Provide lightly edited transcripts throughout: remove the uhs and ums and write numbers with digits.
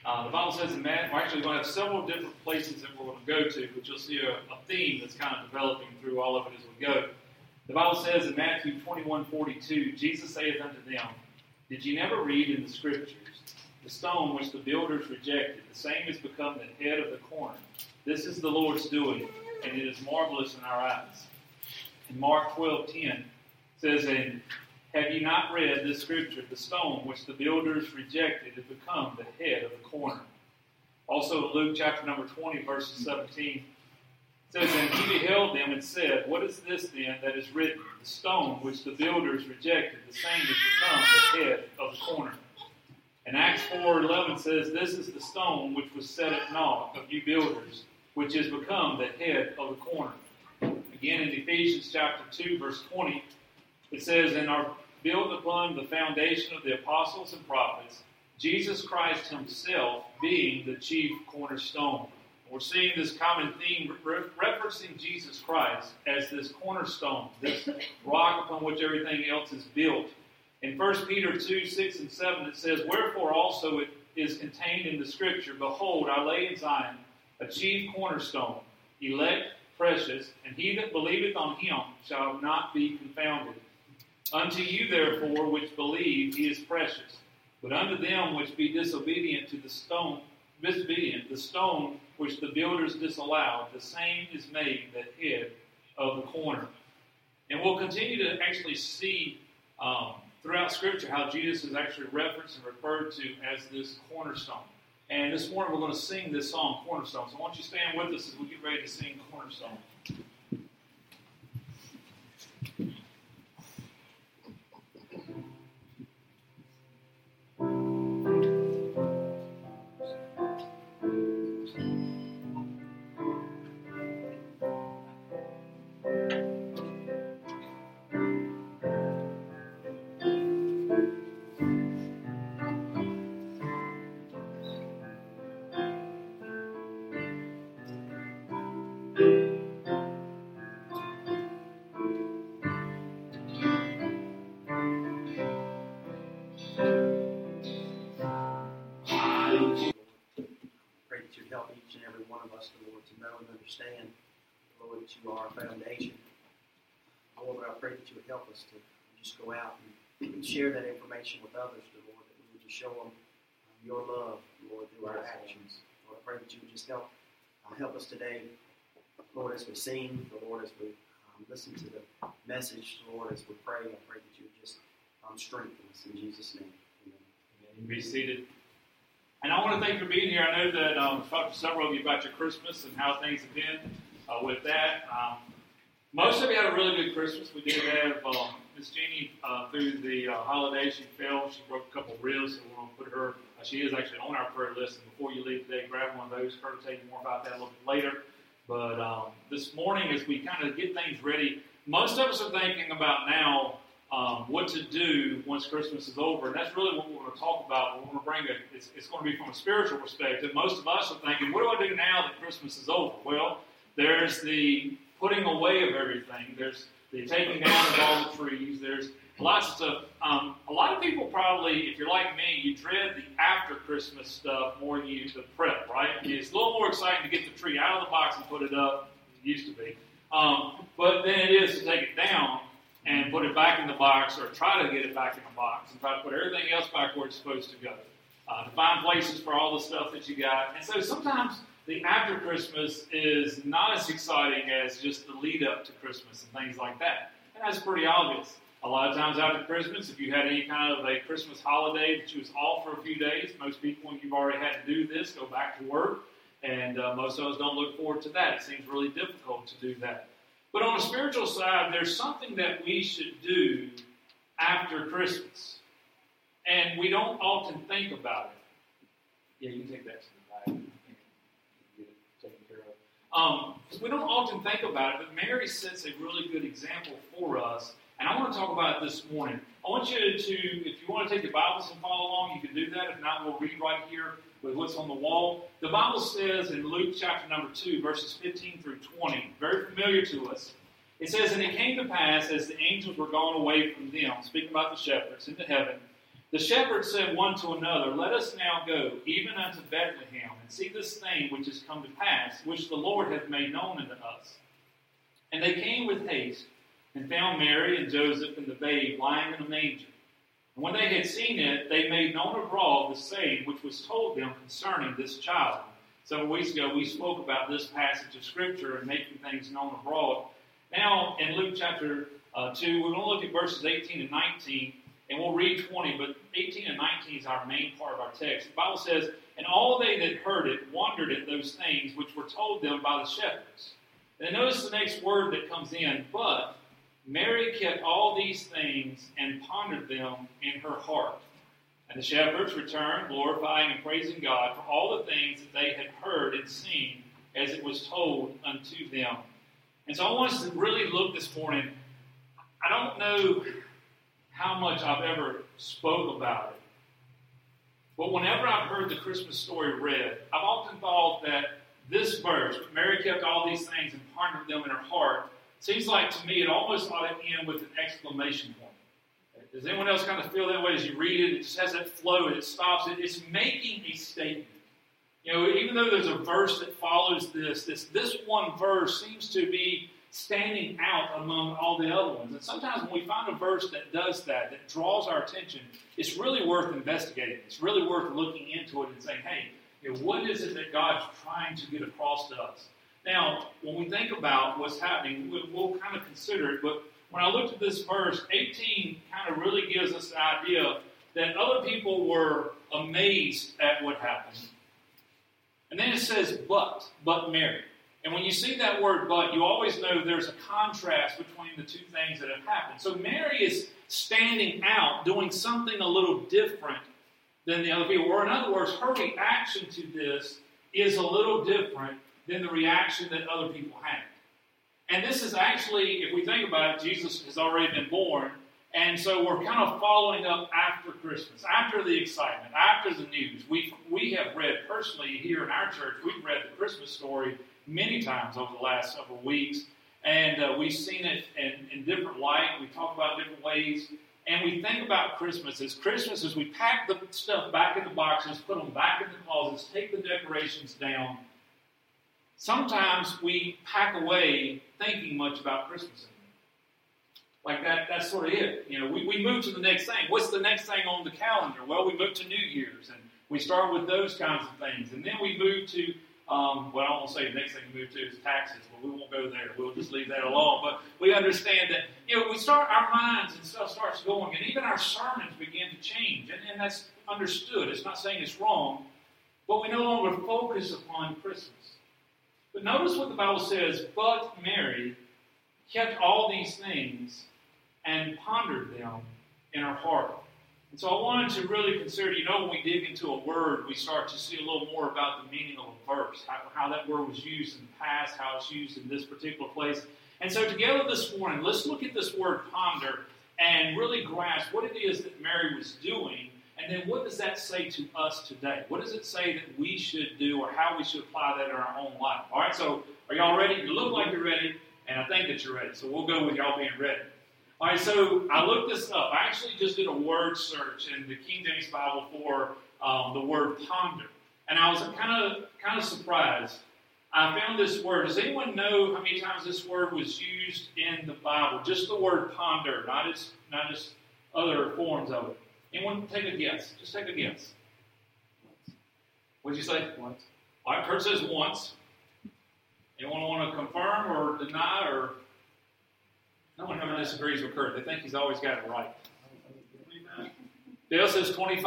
The Bible says in Matthew, we're actually going to have several different places that we're going to go to, but you'll see a theme that's kind of developing through all of it as we go. The Bible says in Matthew 21:42, Jesus saith unto them, Did ye never read in the Scriptures, the stone which the builders rejected, the same is become the head of the corner. This is the Lord's doing, and it is marvelous in our eyes. In Mark 12:10 says, And have ye not read this Scripture, the stone which the builders rejected has become the head of the corner. Also Luke chapter number 20, verses 17, says, And he beheld them and said, What is this then that is written? The stone which the builders rejected, the same has become the head of the corner. And Acts 4:11 says, This is the stone which was set at naught of you builders, which has become the head of the corner. Again in Ephesians chapter 2, verse 20, it says, And are built upon the foundation of the apostles and prophets, Jesus Christ himself being the chief cornerstone. We're seeing this common theme referencing Jesus Christ as this cornerstone, this rock upon which everything else is built. In 1 Peter 2:6 and 7 it says, Wherefore also it is contained in the Scripture, Behold, I lay in Zion a chief cornerstone, elect, precious, and he that believeth on him shall not be confounded. Unto you therefore which believe he is precious, but unto them which be disobedient to the stone which the builders disallowed, the same is made the head of the corner. And we'll continue to actually see throughout Scripture how Jesus is actually referenced and referred to as this cornerstone. And this morning we're going to sing this song, Cornerstone. So why don't you stand with us as we get ready to sing Cornerstone. Understand, Lord, that you are our foundation. Lord, I pray that you would help us to just go out and share that information with others, Lord, that we would just show them your love, Lord, through our actions. Lord, I pray that you would just help us today, Lord, as we sing, Lord, as we listen to the message, Lord, as we pray. I pray that you would just strengthen us in Jesus' name. Amen. Be seated. And I want to thank you for being here. I know that I've talked to several of you about your Christmas and how things have been with that. Most of you had a really good Christmas. We did have Miss Jeannie through the holiday. She fell. She broke a couple of ribs, so we're going to put her. She is actually on our prayer list. And before you leave today, grab one of those. Kurt will tell you more about that a little bit later. But this morning, as we kind of get things ready, most of us are thinking about now what to do once Christmas is over. And that's really what we're going to talk about. We're going to bring it's going to be from a spiritual perspective. Most of us are thinking, what do I do now that Christmas is over? Well, there's the putting away of everything. There's the taking down of all the trees. There's lots of stuff. A lot of people probably, if you're like me, you dread the after Christmas stuff more than you use the prep, right? It's a little more exciting to get the tree out of the box and put it up than it used to be. But then it is to take it down and put it back in the box, or try to get it back in the box, and try to put everything else back where it's supposed to go. To find places for all the stuff that you got. And so sometimes the after Christmas is not as exciting as just the lead up to Christmas and things like that. And that's pretty obvious. A lot of times after Christmas, if you had any kind of a Christmas holiday that you was off for a few days, most people, when you've already had to do this, go back to work. And most of us don't look forward to that. It seems really difficult to do that. But on the spiritual side, there's something that we should do after Christmas. And we don't often think about it. Yeah, you can take that to the back. Get it taken care of. We don't often think about it, but Mary sets a really good example for us. And I want to talk about it this morning. I want you to, if you want to take your Bibles and follow along, you can do that. If not, we'll read right here with what's on the wall. The Bible says in Luke chapter number 2, verses 15 through 20, very familiar to us. It says, And it came to pass, as the angels were gone away from them, speaking about the shepherds, into heaven, The shepherds said one to another, Let us now go, even unto Bethlehem, and see this thing which is come to pass, which the Lord hath made known unto us. And they came with haste, and found Mary and Joseph and the babe lying in a manger. And when they had seen it, they made known abroad the saying which was told them concerning this child. Several weeks ago, we spoke about this passage of Scripture and making things known abroad. Now, in Luke chapter 2, we're going to look at verses 18 and 19, and we'll read 20, but 18 and 19 is our main part of our text. The Bible says, And all they that heard it wondered at those things which were told them by the shepherds. And notice the next word that comes in, But Mary kept all these things and pondered them in her heart. And the shepherds returned, glorifying and praising God for all the things that they had heard and seen as it was told unto them. And so I want us to really look this morning. I don't know how much I've ever spoke about it, but whenever I've heard the Christmas story read, I've often thought that this verse, Mary kept all these things and pondered them in her heart, seems like to me it almost ought to end with an exclamation point. Does anyone else kind of feel that way as you read it? It just has that flow, it stops. It's making a statement. You know, even though there's a verse that follows this one verse seems to be standing out among all the other ones. And sometimes when we find a verse that does that draws our attention, it's really worth investigating. It's really worth looking into it and saying, hey, you know, what is it that God's trying to get across to us? Now, when we think about what's happening, we'll kind of consider it, but when I looked at this verse, 18 kind of really gives us the idea that other people were amazed at what happened. And then it says, but Mary. And when you see that word but, you always know there's a contrast between the two things that have happened. So Mary is standing out, doing something a little different than the other people. Or in other words, her reaction to this is a little different than the reaction that other people had. And this is actually, if we think about it, Jesus has already been born, and so we're kind of following up after Christmas, after the excitement, after the news. We have read personally here in our church, we've read the Christmas story many times over the last several weeks, and we've seen it in different light. We talk about different ways, and we think about Christmas as we pack the stuff back in the boxes, put them back in the closets, take the decorations down. Sometimes we pack away thinking much about Christmas anymore. Like that's sort of it. You know, we move to the next thing. What's the next thing on the calendar? Well, we move to New Year's, and we start with those kinds of things. And then we move to, well, I won't say the next thing we move to is taxes, but we won't go there. We'll just leave that alone. But we understand that, you know, we start, our minds and stuff starts going, and even our sermons begin to change. And that's understood. It's not saying it's wrong, but we no longer focus upon Christmas. But notice what the Bible says, but Mary kept all these things and pondered them in her heart. And so I wanted to really consider, you know, when we dig into a word, we start to see a little more about the meaning of a verse, how that word was used in the past, how it's used in this particular place. And so together this morning, let's look at this word ponder and really grasp what it is that Mary was doing. And then what does that say to us today? What does it say that we should do or how we should apply that in our own life? All right, so are y'all ready? You look like you're ready, and I think that you're ready. So we'll go with y'all being ready. All right, so I looked this up. I actually just did a word search in the King James Bible for the word ponder. And I was kind of surprised. I found this word. Does anyone know how many times this word was used in the Bible? Just the word ponder, not just other forms of it. Anyone take a guess? Just take a guess. What'd you say? Once. All right, Kurt says once. Anyone want to confirm or deny or... No one ever disagrees with Kurt. They think he's always got it right. Dale says 25.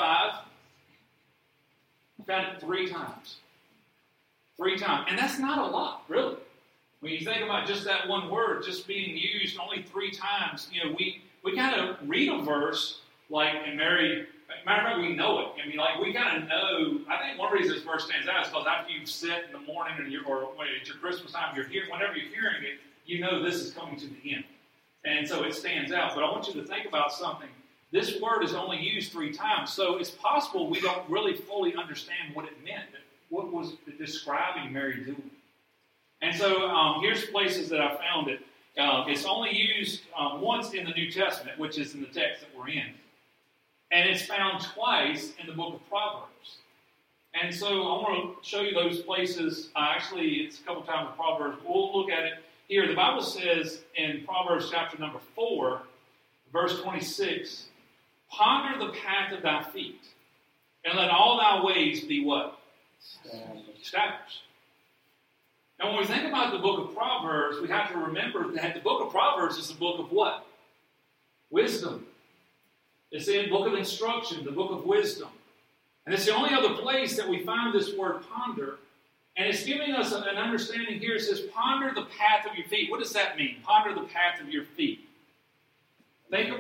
I found it 3 times. 3 times. And that's not a lot, really. When you think about just that one word just being used only 3 times, you know, we kind of read a verse like, and Mary, matter of fact, we know it. I mean, like, we kind of know, I think one reason this verse stands out is because after you've sit in the morning or at your Christmas time, whenever you're hearing it, you know this is coming to the end. And so it stands out. But I want you to think about something. This word is only used 3 times, so it's possible we don't really fully understand what it meant. What was it describing Mary doing? And so here's places that I found it. It's only used once in the New Testament, which is in the text that we're in. And it's found twice in the book of Proverbs. And so I want to show you those places. Actually, it's a couple times in Proverbs. We'll look at it here. The Bible says in Proverbs chapter number 4, verse 26, ponder the path of thy feet, and let all thy ways be what? Established. Now, when we think about the book of Proverbs, we have to remember that the book of Proverbs is the book of what? Wisdom. It's the book of instruction, the book of wisdom. And it's the only other place that we find this word ponder. And it's giving us an understanding here. It says, ponder the path of your feet. What does that mean? Ponder the path of your feet. Think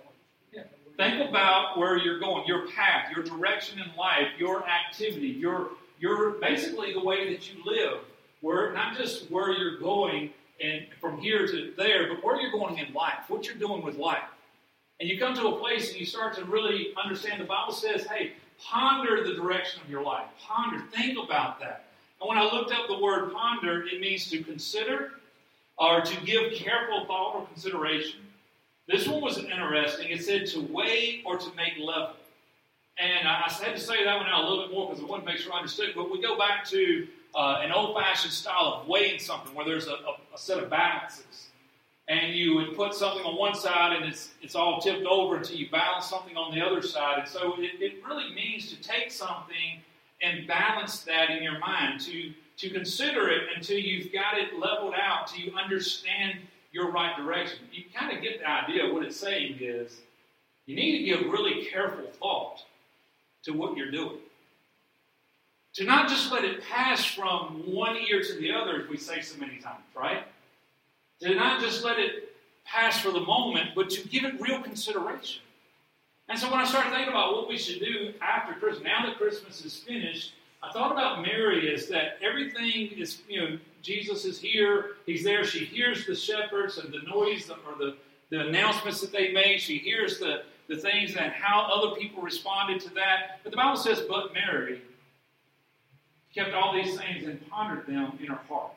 about where you're going, your path, your direction in life, your activity, your basically the way that you live. Where not just where you're going and from here to there, but where you're going in life, what you're doing with life. And you come to a place and you start to really understand. The Bible says, hey, ponder the direction of your life. Ponder. Think about that. And when I looked up the word ponder, it means to consider or to give careful thought or consideration. This one was interesting. It said to weigh or to make level. And I had to say that one out a little bit more because I wanted to make sure I understood. But we go back to an old-fashioned style of weighing something where there's a set of balances. And you would put something on one side and it's all tipped over until you balance something on the other side. And so it really means to take something and balance that in your mind, to consider it until you've got it leveled out, till you understand your right direction. You kind of get the idea. What it's saying is you need to give really careful thought to what you're doing. To not just let it pass from one ear to the other, as we say so many times, right? To not just let it pass for the moment, but to give it real consideration. And so when I started thinking about what we should do after Christmas, now that Christmas is finished, I thought about Mary as that everything is, Jesus is here, he's there, she hears the shepherds and the noise or the announcements that they made, she hears the things and how other people responded to that. But the Bible says, but Mary kept all these things and pondered them in her heart.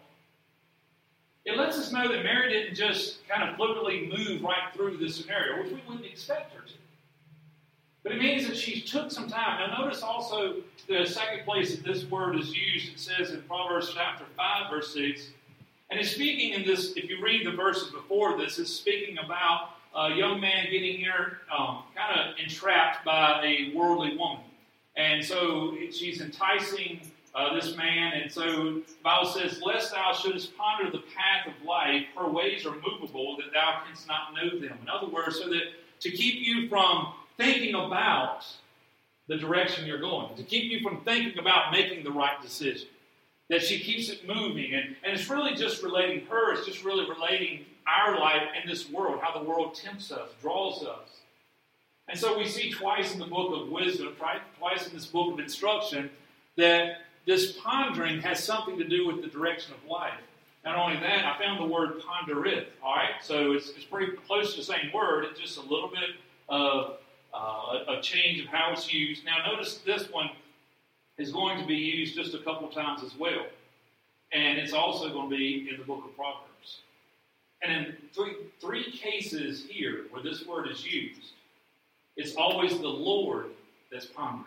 It lets us know that Mary didn't just kind of flippantly move right through this scenario, which we wouldn't expect her to. But it means that she took some time. Now notice also the second place that this word is used. It says in Proverbs chapter 5, verse 6, and it's speaking in this, if you read the verses before this, it's speaking about a young man getting here kind of entrapped by a worldly woman. And so she's enticing this man, and so the Bible says, lest thou shouldest ponder the path of life, her ways are movable, that thou canst not know them. In other words, so that to keep you from thinking about the direction you're going, to keep you from thinking about making the right decision. That she keeps it moving, and it's really just relating her, it's just really relating our life in this world, how the world tempts us, draws us. And so we see twice in the book of wisdom, twice in this book of instruction, that this pondering has something to do with the direction of life. Not only that, I found the word pondereth, all right? So it's pretty close to the same word. It's just a little bit of a change of how it's used. Now notice this one is going to be used just a couple times as well. And it's also going to be in the book of Proverbs. And in three cases here where this word is used, it's always the Lord that's pondering.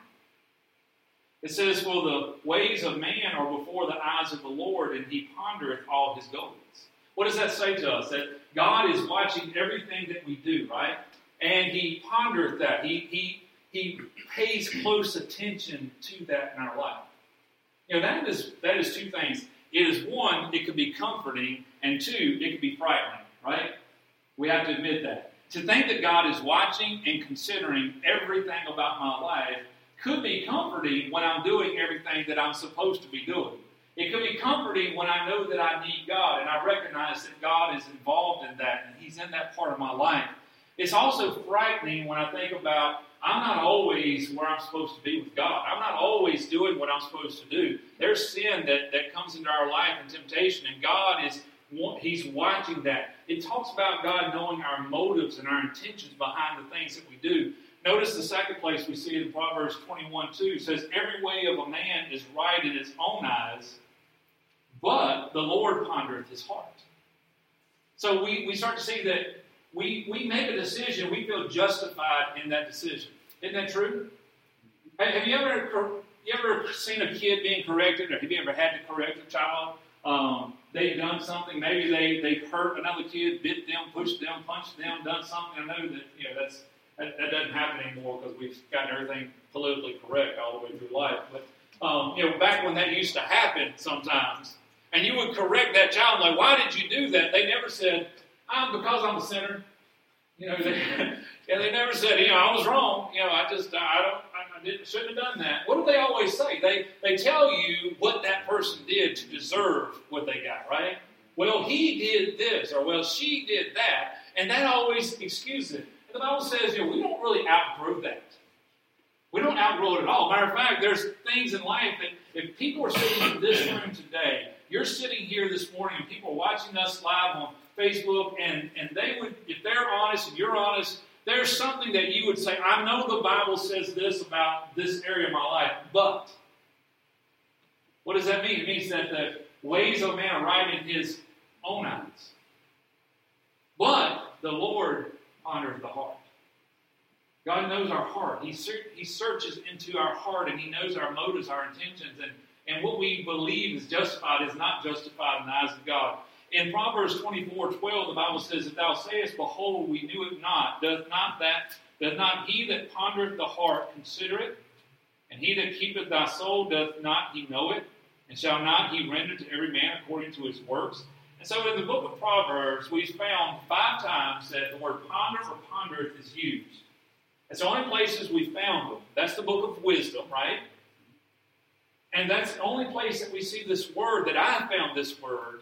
It says, for the ways of man are before the eyes of the Lord, and he pondereth all his goings. What does that say to us? That God is watching everything that we do, right? And he pondereth that. He pays close attention to that in our life. That is two things. It is one, it could be comforting, and two, it could be frightening, right? We have to admit that. To think that God is watching and considering everything about my life could be comforting when I'm doing everything that I'm supposed to be doing. It could be comforting when I know that I need God and I recognize that God is involved in that and he's in that part of my life. It's also frightening when I think about I'm not always where I'm supposed to be with God. I'm not always doing what I'm supposed to do. There's sin that comes into our life and temptation, and God he's watching that. It talks about God knowing our motives and our intentions behind the things that we do. Notice the second place we see it in Proverbs 21:2. It says, every way of a man is right in his own eyes, but the Lord pondereth his heart. So we start to see that we make a decision, we feel justified in that decision. Isn't that true? Have you ever seen a kid being corrected, or have you ever had to correct a child? They've done something. Maybe they hurt another kid, bit them, pushed them, punched them, done something. I know that that doesn't happen anymore because we've gotten everything politically correct all the way through life. But back when that used to happen sometimes, and you would correct that child, like, why did you do that? They never said, because I'm a sinner. They never said, I was wrong. I shouldn't have done that. What do they always say? They tell you what that person did to deserve what they got, right? Well, he did this, or well, she did that, and that always excuses it. And the Bible says, we don't really outgrow that. We don't outgrow it at all. Matter of fact, there's things in life that if people are sitting in this room today, you're sitting here this morning, and people are watching us live on Facebook, and they would, if they're honest and you're honest, there's something that you would say, I know the Bible says this about this area of my life, but what does that mean? It means that the ways of man are right in his own eyes. But the Lord ponders the heart. God knows our heart. He searches into our heart, and He knows our motives, our intentions, and what we believe is justified is not justified in the eyes of God. In Proverbs 24:12, the Bible says, if thou sayest, behold, we knew it not, doth not he that pondereth the heart consider it? And he that keepeth thy soul, doth not he know it? And shall not he render to every man according to his works? And so in the book of Proverbs, we've found 5 times that the word ponder or pondereth is used. It's the only places we found them. That's the book of wisdom, right? And that's the only place that we see this word, that I found this word,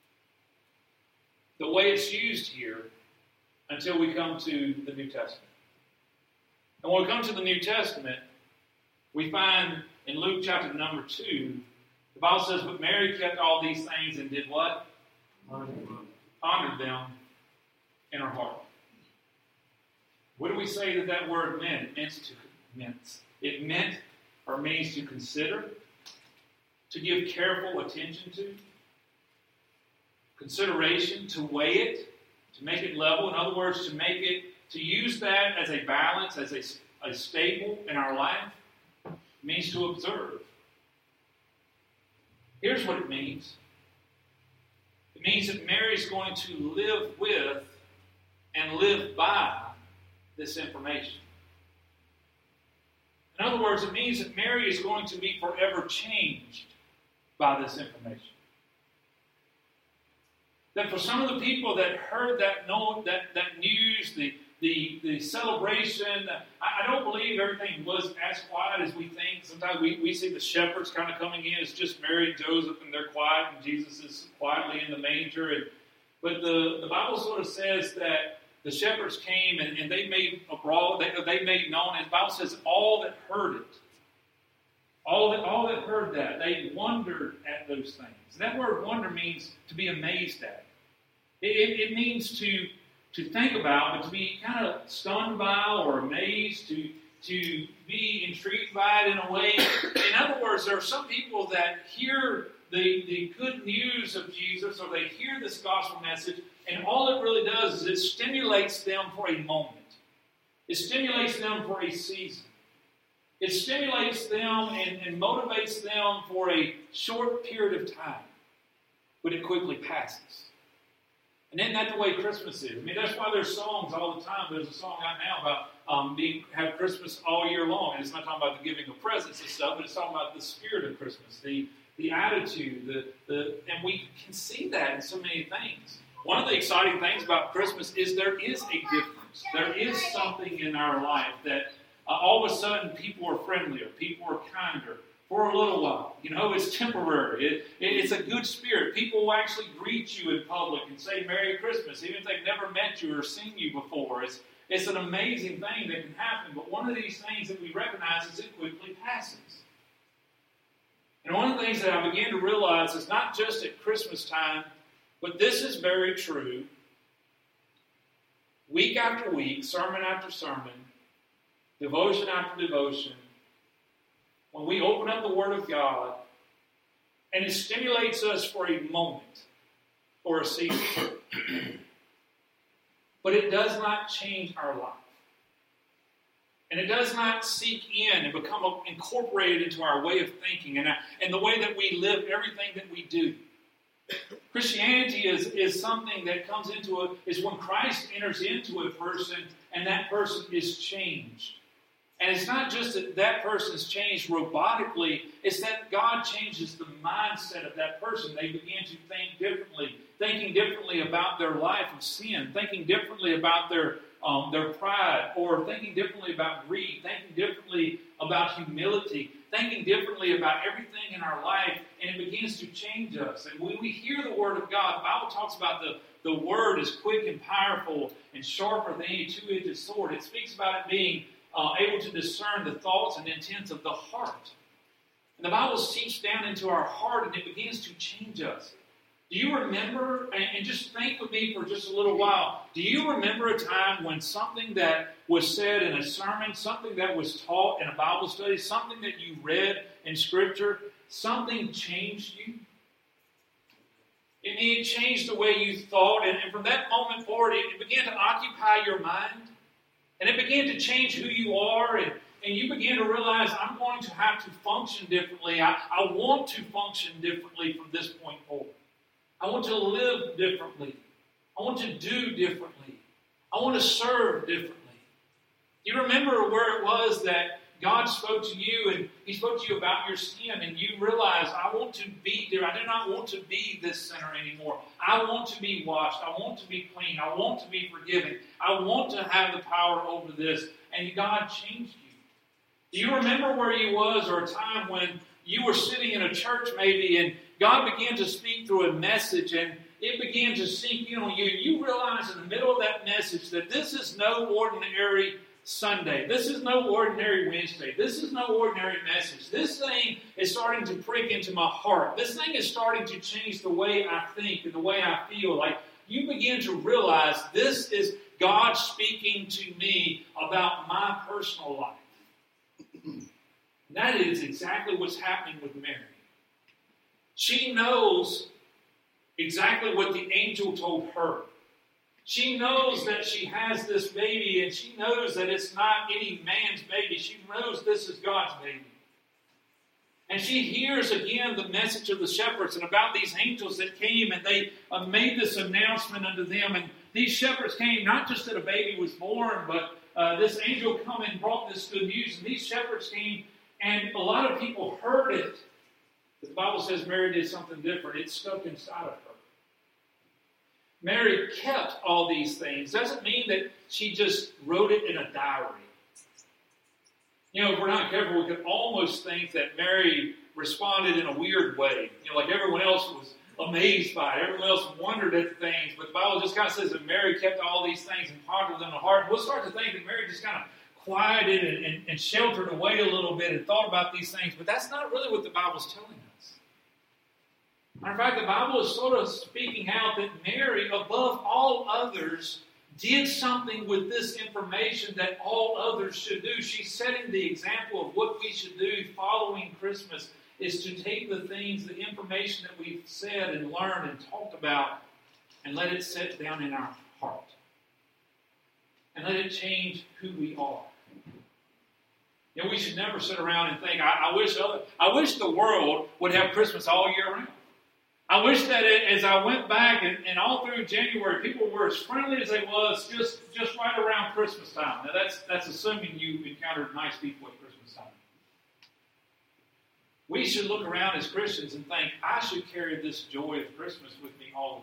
the way it's used here, until we come to the New Testament. And when we come to the New Testament, we find in Luke chapter number 2, the Bible says, but Mary kept all these things and did what? Pondered them in her heart. What do we say that word meant? It means to consider, to give careful attention to, consideration, to weigh it, to make it level. In other words, to use that as a balance, as a staple in our life, means to observe. Here's what it means. It means that Mary's going to live with and live by this information. In other words, it means that Mary is going to be forever changed by this information. That for some of the people that heard that news, the celebration, I don't believe everything was as quiet as we think. Sometimes we see the shepherds kind of coming in. It's just Mary and Joseph, and they're quiet, and Jesus is quietly in the manger. But the Bible sort of says that the shepherds came and they made abroad, they made known, and the Bible says all that heard it, all that heard that, they wondered at those things. And that word wonder means to be amazed at. It means to think about, but to be kind of stunned by or amazed, to be intrigued by it in a way. In other words, there are some people that hear the good news of Jesus, or they hear this gospel message, and all it really does is it stimulates them for a moment. It stimulates them for a season. It stimulates them and motivates them for a short period of time. But it quickly passes. And isn't that the way Christmas is? I mean, that's why there's songs all the time. There's a song out now about have Christmas all year long. And it's not talking about the giving of presents and stuff, but it's talking about the spirit of Christmas, the attitude, and we can see that in so many things. One of the exciting things about Christmas is there is a difference. There is something in our life that all of a sudden people are friendlier, people are kinder for a little while. It's temporary. It's a good spirit. People will actually greet you in public and say Merry Christmas, even if they've never met you or seen you before. It's an amazing thing that can happen. But one of these things that we recognize is it quickly passes. And one of the things that I began to realize is not just at Christmas time, but this is very true. Week after week, sermon after sermon, devotion after devotion, when we open up the Word of God, and it stimulates us for a moment or a season, but it does not change our life. And it does not seep in and become incorporated into our way of thinking and the way that we live everything that we do. Christianity is something that comes into it, is when Christ enters into a person and that person is changed. And it's not just that that person is changed robotically, it's that God changes the mindset of that person. They begin to think differently, thinking differently about their life of sin, thinking differently about their pride, or thinking differently about greed, thinking differently about humility, thinking differently about everything in our life, and it begins to change us. And when we hear the Word of God, the Bible talks about the Word is quick and powerful and sharper than any two-edged sword. It speaks about it being able to discern the thoughts and intents of the heart. And the Bible seeps down into our heart and it begins to change us. Do you remember, and just think with me for just a little while, do you remember a time when something that was said in a sermon, something that was taught in a Bible study, something that you read in Scripture, something changed you? It changed the way you thought, and from that moment forward, it began to occupy your mind, and it began to change who you are, and you begin to realize, I'm going to have to function differently. I want to function differently from this point forward. I want to live differently. I want to do differently. I want to serve differently. You remember where it was that God spoke to you and He spoke to you about your sin and you realize, I want to be there. I do not want to be this sinner anymore. I want to be washed. I want to be clean. I want to be forgiven. I want to have the power over this. And God changed you. Do you remember where you was, or a time when you were sitting in a church maybe and God began to speak through a message and it began to sink in on you? You realize in the middle of that message that this is no ordinary Sunday. This is no ordinary Wednesday. This is no ordinary message. This thing is starting to prick into my heart. This thing is starting to change the way I think and the way I feel. Like you begin to realize this is God speaking to me about my personal life. That is exactly what's happening with Mary. She knows exactly what the angel told her. She knows that she has this baby, and she knows that it's not any man's baby. She knows this is God's baby. And she hears again the message of the shepherds and about these angels that came, and they made this announcement unto them. And these shepherds came not just that a baby was born, but this angel come and brought this good news. And these shepherds came, and a lot of people heard it. But the Bible says Mary did something different. It stuck inside of her. Mary kept all these things. Doesn't mean that she just wrote it in a diary. You know, if we're not careful, we could almost think that Mary responded in a weird way. You know, like everyone else was amazed by it. Everyone else wondered at things. But the Bible just kind of says that Mary kept all these things and pondered them in her heart. And we'll start to think that Mary just kind of quieted and sheltered away a little bit and thought about these things. But that's not really what the Bible's telling us. Matter of fact, the Bible is sort of speaking out that Mary, above all others, did something with this information that all others should do. She's setting the example of what we should do following Christmas, is to take the things, the information that we've said and learned and talked about, and let it sit down in our heart. And let it change who we are. You know, we should never sit around and think, I wish the world would have Christmas all year round. I wish that as I went back and all through January, people were as friendly as they was just right around Christmas time. Now that's assuming you encountered nice people at Christmas time. We should look around as Christians and think, I should carry this joy of Christmas with me all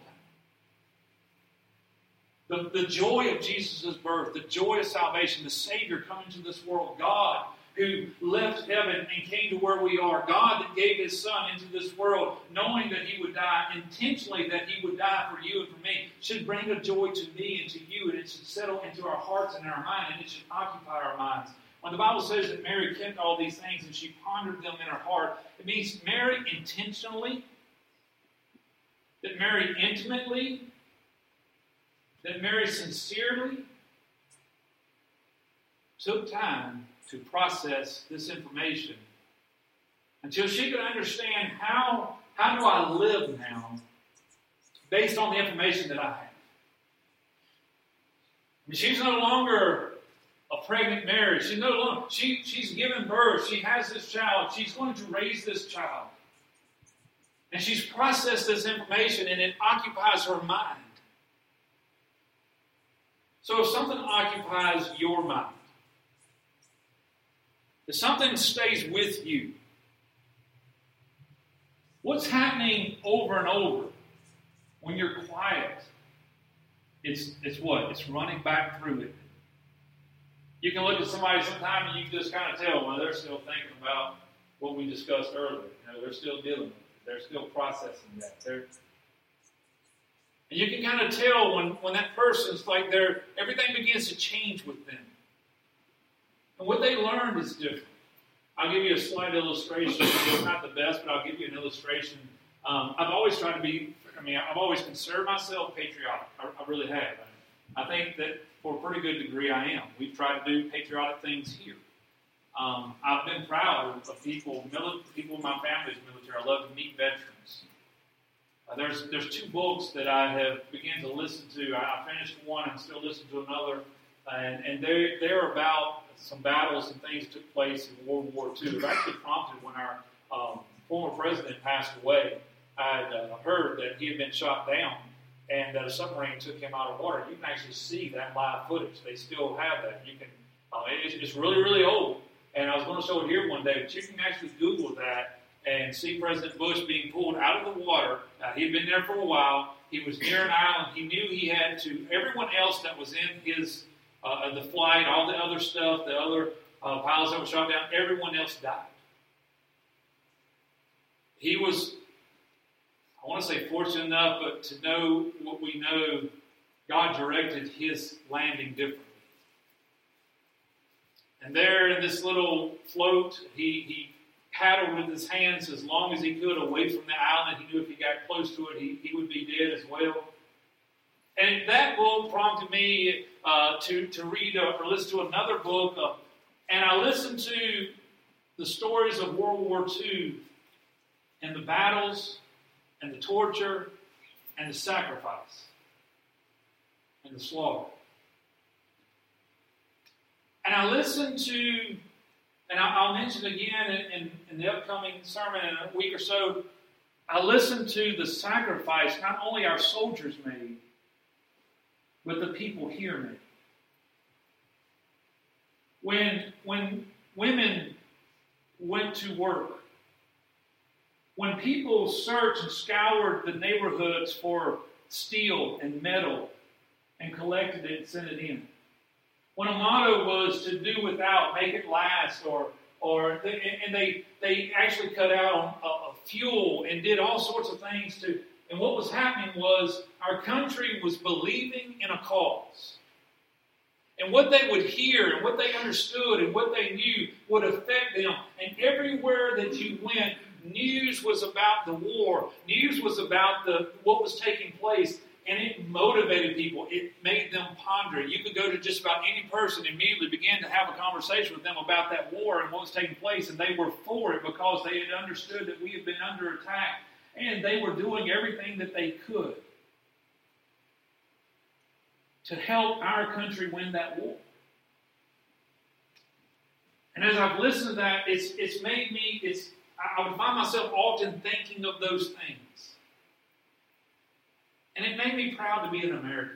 the time. The joy of Jesus' birth, the joy of salvation, the Savior coming to this world, God who left heaven and came to where we are, God that gave His Son into this world, knowing that He would die, intentionally that He would die for you and for me, should bring a joy to me and to you, and it should settle into our hearts and our mind, and it should occupy our minds. When the Bible says that Mary kept all these things and she pondered them in her heart, it means Mary intentionally, that Mary intimately, that Mary sincerely took time to process this information until she could understand how do I live now based on the information that I have. I mean, she's no longer a pregnant Mary. She's no longer, she's given birth. She has this child. She's going to raise this child. And she's processed this information and it occupies her mind. So if something occupies your mind, if something stays with you, what's happening over and over when you're quiet? It's what? It's running back through it. You can look at somebody sometime and you can just kind of tell, well, they're still thinking about what we discussed earlier. They're still dealing with it. They're still processing that. And you can kind of tell when that person's like everything begins to change with them. And what they learned is different. I'll give you a slight illustration. It's not the best, but I'll give you an illustration. I've always tried to be, I've always considered myself patriotic. I really have. I think that for a pretty good degree I am. We've tried to do patriotic things here. I've been proud of people in my family's military. I love to meet veterans. There's two books that I have begun to listen to. I finished one and still listen to another. And they're about some battles and things that took place in World War II. It actually prompted when our former president passed away. I had heard that he had been shot down and that a submarine took him out of water. You can actually see that live footage. They still have that. You can. It's really, really old. And I was going to show it here one day, but you can actually Google that and see President Bush being pulled out of the water. He had been there for a while. He was near an island. He knew he had to. Everyone else that was in his the flight, all the other stuff, the other pilots that were shot down, everyone else died. He was, I want to say fortunate enough, but to know what we know, God directed his landing differently. And there in this little float, he paddled with his hands as long as he could away from the island. He knew if he got close to it, he would be dead as well. And that book prompted me to read or listen to another book. And I listened to the stories of World War II and the battles and the torture and the sacrifice and the slaughter. And I listened to, and I'll mention again in the upcoming sermon in a week or so, I listened to the sacrifice not only our soldiers made, but the people here made. When women went to work, when people searched and scoured the neighborhoods for steel and metal and collected it and sent it in, when a motto was to do without, make it last, and they actually cut out fuel and did all sorts of things to. And what was happening was our country was believing in a cause. And what they would hear and what they understood and what they knew would affect them. And everywhere that you went, news was about the war. News was about what was taking place. And it motivated people. It made them ponder. You could go to just about any person and immediately begin to have a conversation with them about that war and what was taking place. And they were for it because they had understood that we had been under attack. And they were doing everything that they could to help our country win that war. And as I've listened to that, it's made me, I would find myself often thinking of those things. And it made me proud to be an American.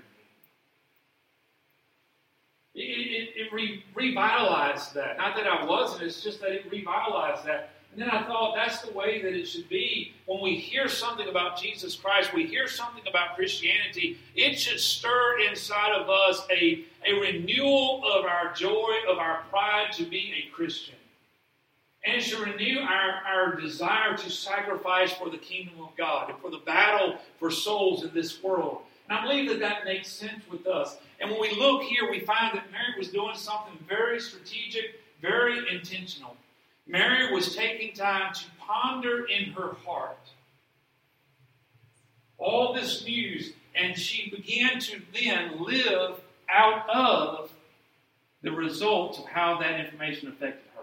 It revitalized that. Not that I wasn't, it's just that it revitalized that. And then I thought that's the way that it should be. When we hear something about Jesus Christ, we hear something about Christianity, it should stir inside of us a renewal of our joy, of our pride to be a Christian. And it should renew our desire to sacrifice for the kingdom of God and for the battle for souls in this world. And I believe that makes sense with us. And when we look here, we find that Mary was doing something very strategic, very intentional. Mary was taking time to ponder in her heart all this news, and she began to then live out of the results of how that information affected her.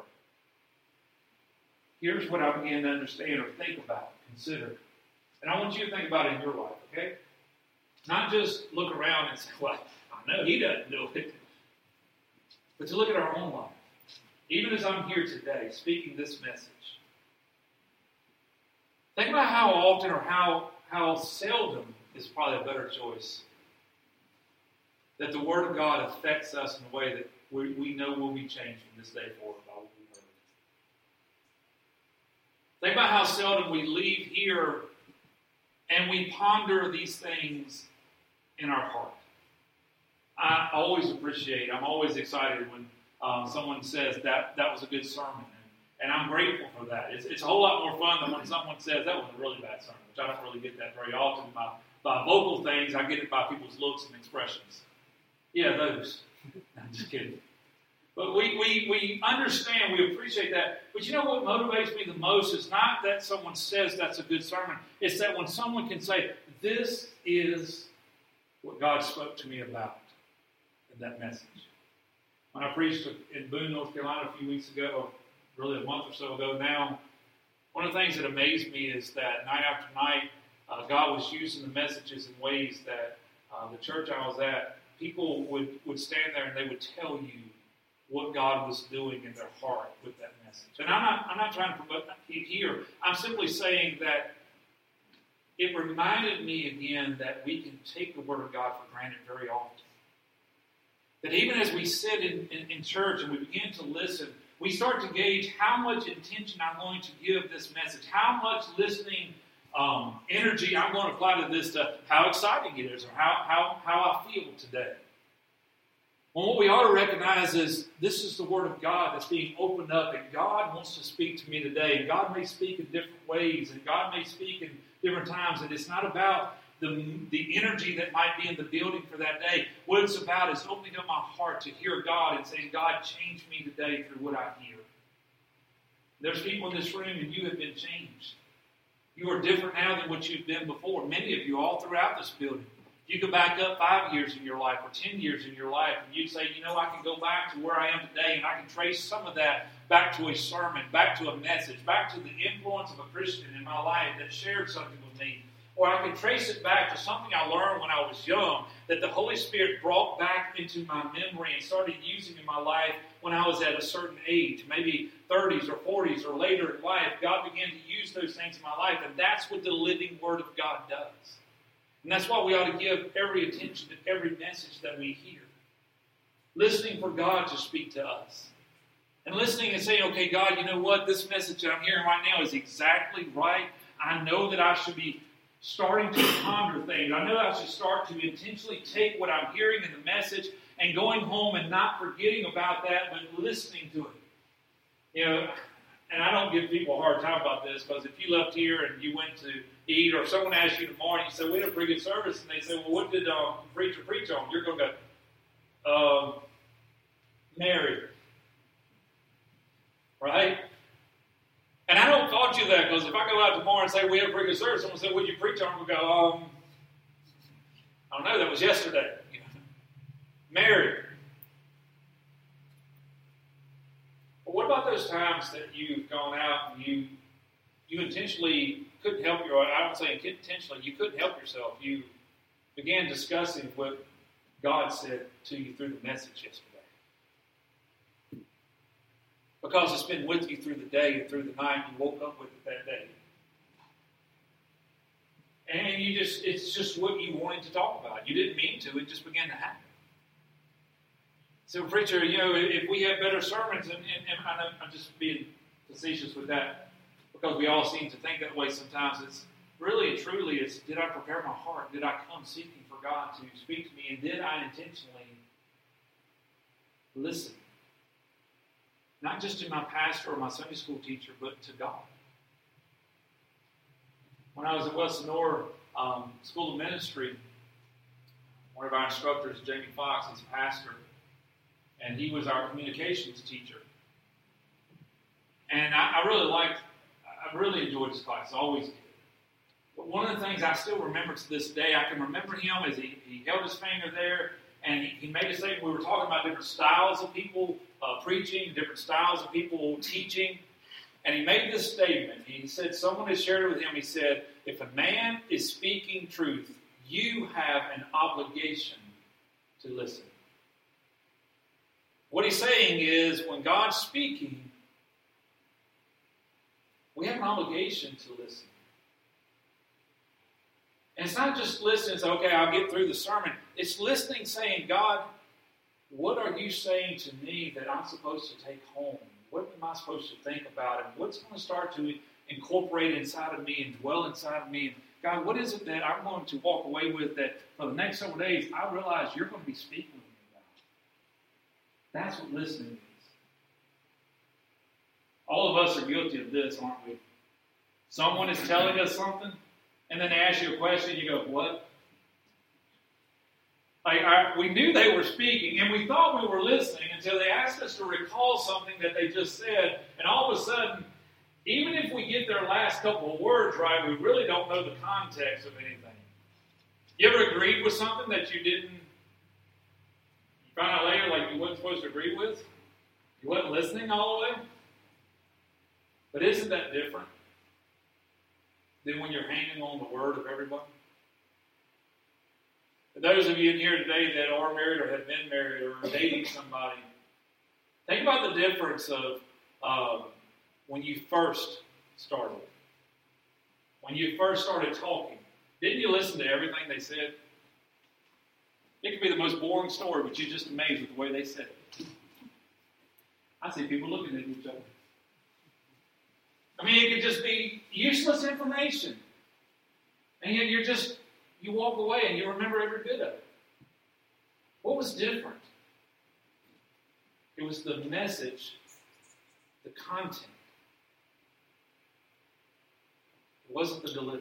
Here's what I began to understand or think about, consider. And I want you to think about it in your life, okay? Not just look around and say, well, I know he doesn't do it. but to look at our own life. Even as I'm here today speaking this message, think about how often or how seldom is probably a better choice that the Word of God affects us in a way that we know will be changed from this day forward by what we heard. Think about how seldom we leave here and we ponder these things in our heart. I'm always excited when someone says that was a good sermon. And I'm grateful for that. It's a whole lot more fun than when someone says that was a really bad sermon, which I don't really get that very often. By vocal things, I get it by people's looks and expressions. Yeah, those. I'm just kidding. But we understand, we appreciate that. But you know what motivates me the most is not that someone says that's a good sermon. It's that when someone can say, this is what God spoke to me about in that message. When I preached in Boone, North Carolina a few weeks ago, or really a month or so ago now, one of the things that amazed me is that night after night, God was using the messages in ways that the church I was at, people would stand there and they would tell you what God was doing in their heart with that message. And I'm not trying to promote here. I'm simply saying that it reminded me again that we can take the Word of God for granted very often. That even as we sit in church and we begin to listen, we start to gauge how much attention I'm going to give this message, how much listening energy I'm going to apply to this, to how exciting it is, or how I feel today. Well, what we ought to recognize is this is the Word of God that's being opened up, and God wants to speak to me today. And God may speak in different ways, and God may speak in different times, and it's not about the energy that might be in the building for that day. What it's about is opening up my heart to hear God and saying, God, change me today through what I hear. There's people in this room and you have been changed. You are different now than what you've been before. Many of you all throughout this building. You could back up 5 years in your life or 10 years in your life and you'd say, I can go back to where I am today and I can trace some of that back to a sermon, back to a message, back to the influence of a Christian in my life that shared something with me. Or I can trace it back to something I learned when I was young that the Holy Spirit brought back into my memory and started using in my life when I was at a certain age, maybe 30s or 40s or later in life. God began to use those things in my life, and that's what the living Word of God does. And that's why we ought to give every attention to every message that we hear. Listening for God to speak to us. And listening and saying, okay, God, you know what? This message that I'm hearing right now is exactly right. I know that I should be starting to ponder things. I know I should start to intentionally take what I'm hearing in the message and going home and not forgetting about that, but listening to it. And I don't give people a hard time about this, because if you left here and you went to eat, or someone asked you tomorrow and you say, we had a pretty good service, and they say, well, what did the preacher preach on? You're going to go, Mary. Right? And I don't fault you that, because if I go out tomorrow and say, we had a pretty good service, someone said, what did you preach on? We'll go, I don't know, that was yesterday. Mary. But what about those times that you've gone out and you intentionally couldn't help I don't say intentionally, you couldn't help yourself. You began discussing what God said to you through the message yesterday. Because it's been with you through the day and through the night, you woke up with it that day. And it's just what you wanted to talk about. You didn't mean to, it just began to happen. So, preacher, if we have better sermons, and I'm just being facetious with that, because we all seem to think that way sometimes, it's really and truly, did I prepare my heart? Did I come seeking for God to speak to me? And did I intentionally listen? Not just to my pastor or my Sunday school teacher, but to God. When I was at West Sonora School of Ministry, one of our instructors, Jamie Fox, he's a pastor, and he was our communications teacher. And I really enjoyed his class, always did. But one of the things I still remember to this day, I can remember him as he held his finger there, and he made a statement. We were talking about different styles of people preaching, different styles of people teaching. And he made this statement. He said, someone had shared it with him. He said, if a man is speaking truth, you have an obligation to listen. What he's saying is, when God's speaking, we have an obligation to listen. And it's not just listening, say, okay, I'll get through the sermon. It's listening, saying, God, what are you saying to me that I'm supposed to take home? What am I supposed to think about? And what's going to start to incorporate inside of me and dwell inside of me? And God, what is it that I'm going to walk away with that for the next several days I realize you're going to be speaking with me about? That's what listening is. All of us are guilty of this, aren't we? Someone is telling us something, and then they ask you a question, you go, what? We knew they were speaking, and we thought we were listening until they asked us to recall something that they just said, and all of a sudden, even if we get their last couple of words right, we really don't know the context of anything. You ever agreed with something that you found out later like you wasn't supposed to agree with? You wasn't listening all the way? But isn't that different than when you're hanging on the word of everybody? For those of you in here today that are married or have been married or are dating somebody, think about the difference of when you first started. When you first started talking. Didn't you listen to everything they said? It could be the most boring story, but you're just amazed with the way they said it. I see people looking at each other. I mean, it could just be useless information. And yet you walk away and you remember every bit of it. What was different? It was the message, the content. It wasn't the delivery.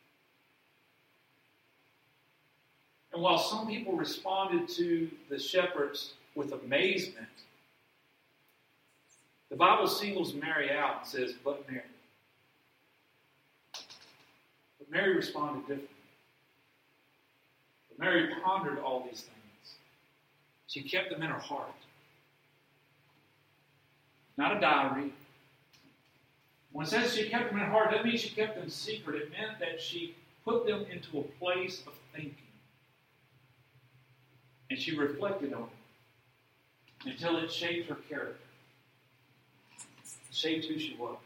And while some people responded to the shepherds with amazement, the Bible singles Mary out and says, but Mary. But Mary responded differently. But Mary pondered all these things. She kept them in her heart. Not a diary. When it says she kept them in her heart, that means she kept them secret. It meant that she put them into a place of thinking. And she reflected on it until it shaped her character. It shaped who she was.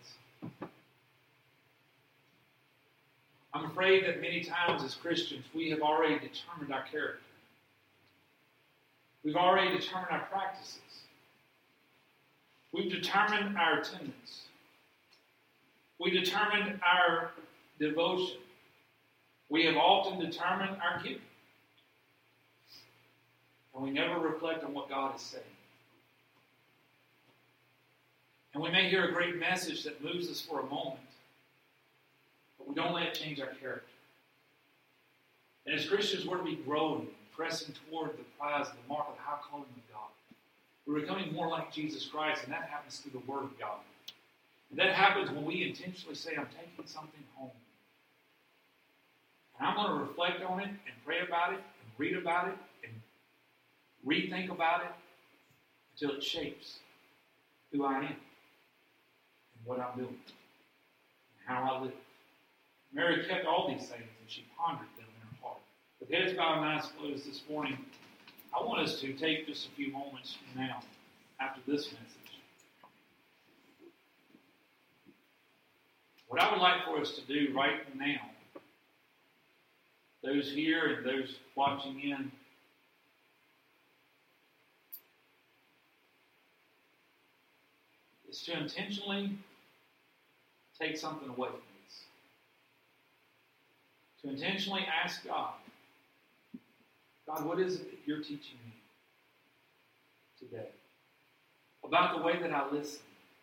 I'm afraid that many times as Christians, we have already determined our character. We've already determined our practices. We've determined our attendance. We determined our devotion. We have often determined our giving. And we never reflect on what God is saying. And we may hear a great message that moves us for a moment, but we don't let it change our character. And as Christians, we're to be growing, pressing toward the prize, the mark of the high calling of God. We're becoming more like Jesus Christ, and that happens through the Word of God. And that happens when we intentionally say, I'm taking something home. And I'm going to reflect on it and pray about it and read about it and rethink about it until it shapes who I am and what I'm doing and how I live. Mary kept all these things and she pondered them in her heart. With heads bowed and eyes closed this morning, I want us to take just a few moments now after this message. What I would like for us to do right now, those here and those watching in, is to intentionally take something away from this. To intentionally ask God, God, what is it that you're teaching me today about the way that I listen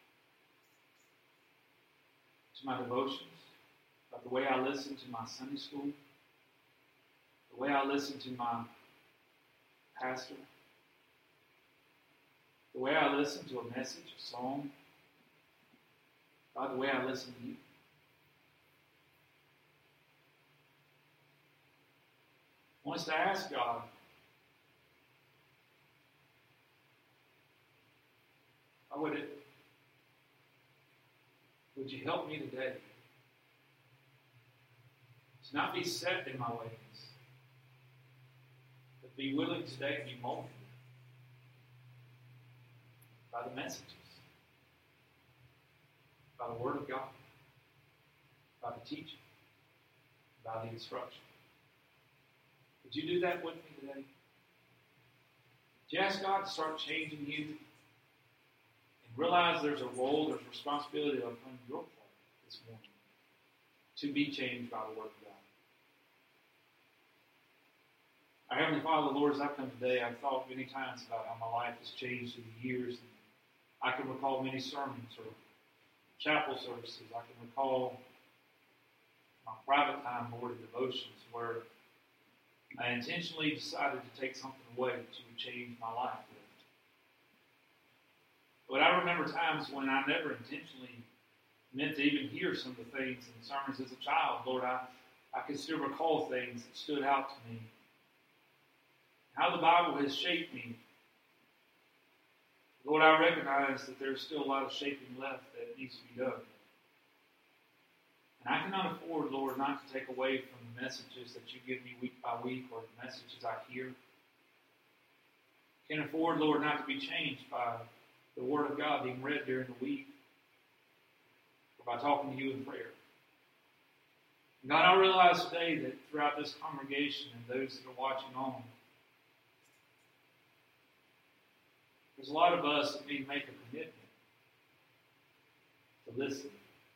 to my devotions, about the way I listen to my Sunday school, the way I listen to my pastor, the way I listen to a message, a song, God, the way I listen to you. I want us to ask God, would you help me today to not be set in my ways, but be willing today to be molded, by the messages, by the Word of God, by the teaching, by the instruction. Would you do that with me today? Would you ask God to start changing you and realize there's a role, there's responsibility upon your part this morning to be changed by the Word of God? Our Heavenly Father, Lord, as I come today, I've thought many times about how my life has changed through the years. And I can recall many sermons or chapel services. I can recall my private time, Lord, and devotions where I intentionally decided to take something away that you would change my life with. But I remember times when I never intentionally meant to even hear some of the things in the sermons as a child. Lord, I can still recall things that stood out to me. How the Bible has shaped me. Lord, I recognize that there's still a lot of shaping left that needs to be done. And I cannot afford, Lord, not to take away from the messages that you give me week by week or the messages I hear. I can't afford, Lord, not to be changed by the Word of God being read during the week or by talking to you in prayer. And God, I realize today that throughout this congregation and those that are watching on, there's a lot of us that need to make a commitment to listen.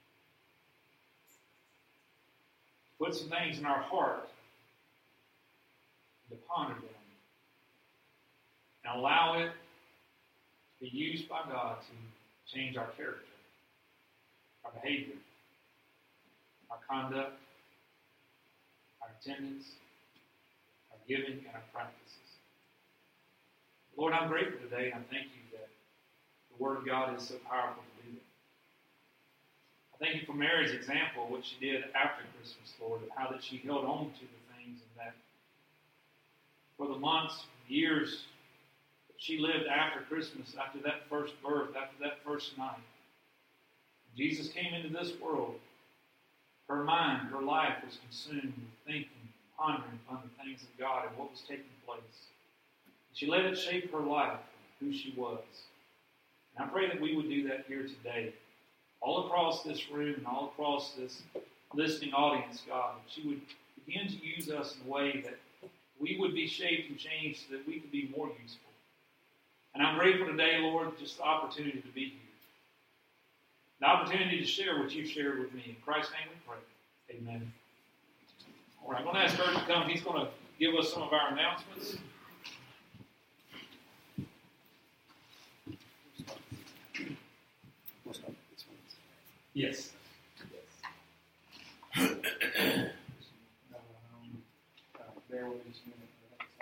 Put some things in our heart and to ponder them. And allow it to be used by God to change our character, our behavior, our conduct, our attendance, our giving, and our practices. Lord, I'm grateful today, and I thank you that the Word of God is so powerful to do that. I thank you for Mary's example, what she did after Christmas, Lord, of how that she held on to the things and that for the months, years that she lived after Christmas, after that first birth, after that first night, when Jesus came into this world, her mind, her life was consumed with thinking, pondering upon the things of God and what was taking place. She let it shape her life, who she was. And I pray that we would do that here today, all across this room and all across this listening audience, God, that you would begin to use us in a way that we would be shaped and changed so that we could be more useful. And I'm grateful today, Lord, just the opportunity to be here. The opportunity to share what you've shared with me. In Christ's name we pray. Amen. All right, I'm going to ask Kurt to come. He's going to give us some of our announcements. Yes. Bear with me just a minute.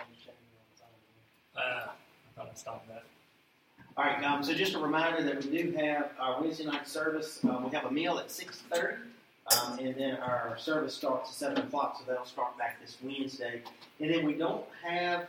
I thought I'd stop that. All right, so just a reminder that we do have our Wednesday night service. We have a meal at 6:30, and then our service starts at 7 o'clock, so that'll start back this Wednesday. And then we don't have,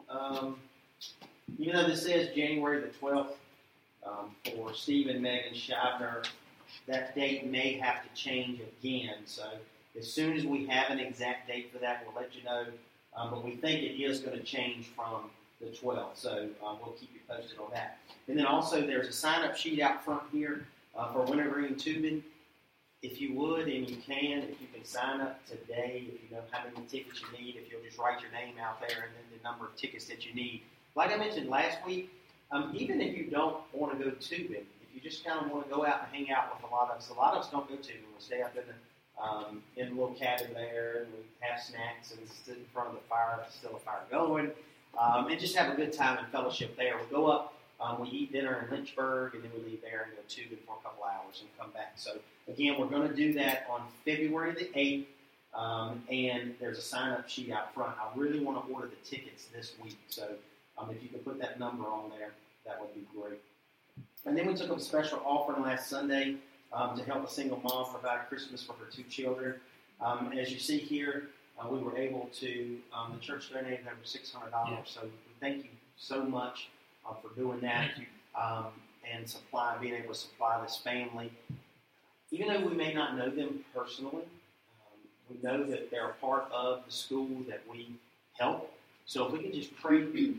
even though this says January the 12th for Steve and Megan Scheibner, that date may have to change again. So as soon as we have an exact date for that, we'll let you know. But we think it is going to change from the 12th. So we'll keep you posted on that. And then also there's a sign-up sheet out front here for Wintergreen Tubing. If you would and you can sign up today, if you know how many tickets you need, if you'll just write your name out there and then the number of tickets that you need. Like I mentioned last week, even if you don't want to go tubing, you just kind of want to go out and hang out with a lot of us don't go tubing. We'll stay up in a little cabin there, and we have snacks and sit in front of the fire if there's still a fire going, and just have a good time and fellowship there. We go up, we eat dinner in Lynchburg, and then we leave there and go tubing for a couple hours and come back. So again, we're going to do that on February the 8th, and there's a sign-up sheet out front. I really want to order the tickets this week, so if you could put that number on there, that would be great. And then we took up a special offering last Sunday to help a single mom provide Christmas for her 2 children. As you see here, we were able to, the church donated over $600. Yeah. So we thank you so much for doing that. Thank you. And being able to supply this family. Even though we may not know them personally, we know that they're a part of the school that we help. So if we can just pray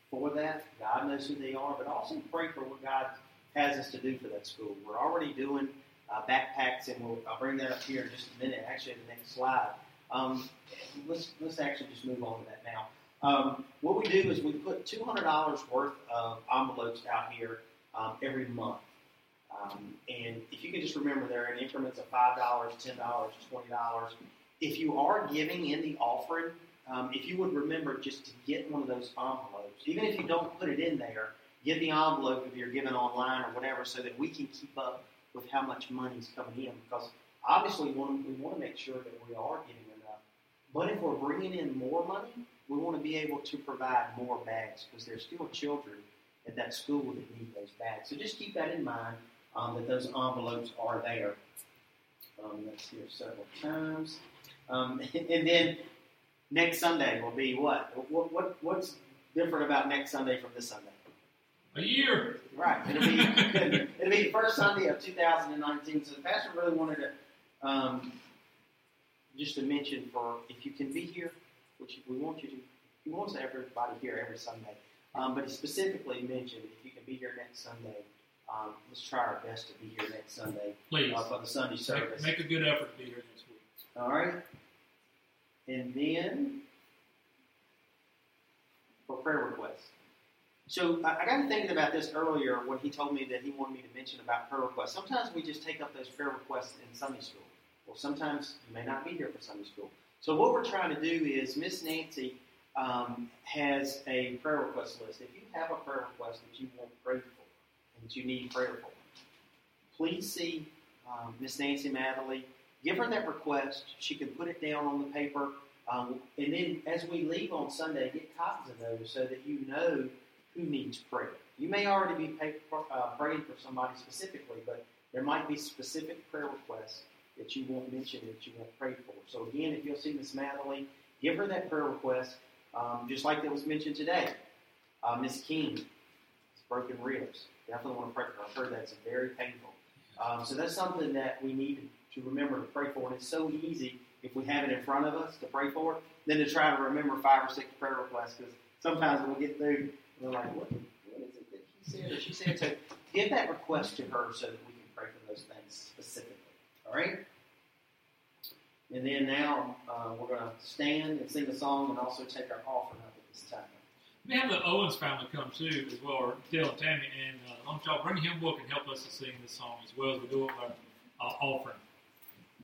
for that. God knows who they are, but also pray for what God has us to do for that school. We're already doing backpacks, and I'll bring that up here in just a minute. Actually, the next slide. Let's actually just move on to that now. What we do is we put $200 worth of envelopes out here every month. And if you can just remember, they're in increments of $5, $10, $20. If you are giving in the offering, if you would remember just to get one of those envelopes, even if you don't put it in there, get the envelope if you're giving online or whatever, so that we can keep up with how much money is coming in. Because obviously we want to make sure that we are getting enough. But if we're bringing in more money, we want to be able to provide more bags, because there's still children at that school that need those bags. So just keep that in mind, that those envelopes are there. That's here several times. And then next Sunday will be what? What's different about next Sunday from this Sunday? A year. Right. It'll be the first Sunday of 2019. So the pastor really wanted to just to mention, for if you can be here, which we want you to. He wants everybody here every Sunday. But he specifically mentioned if you can be here next Sunday, let's try our best to be here next Sunday. Please. For the Sunday service. Make a good effort to be here next week. All right. And then for prayer requests. So I got thinking about this earlier when he told me that he wanted me to mention about prayer requests. Sometimes we just take up those prayer requests in Sunday school. Well, sometimes you may not be here for Sunday school. So what we're trying to do is Miss Nancy has a prayer request list. If you have a prayer request that you want prayed for and that you need prayer for, please see Miss Nancy Matherly. Give her that request. She can put it down on the paper. And then as we leave on Sunday, get copies of those so that you know who needs prayer. You may already be praying for somebody specifically, but there might be specific prayer requests that you won't mention that you won't pray for. So again, if you'll see Miss Matherly, give her that prayer request, just like that was mentioned today. Miss King, broken ribs. Definitely want to pray for her. I've heard that's very painful. So that's something that we need to remember to pray for. And it's so easy, if we have it in front of us, to pray for it, than to try to remember 5 or 6 prayer requests. Because sometimes we'll get through, we're like, what is it that he said or she said? So give that request to her so that we can pray for those things specifically. All right? And then now we're going to stand and sing a song and also take our offering up at this time. We have the Owens family come too as well, or Dale and Tammy, and I want y'all bring a hymn book and help us to sing this song as well as we do with our offering.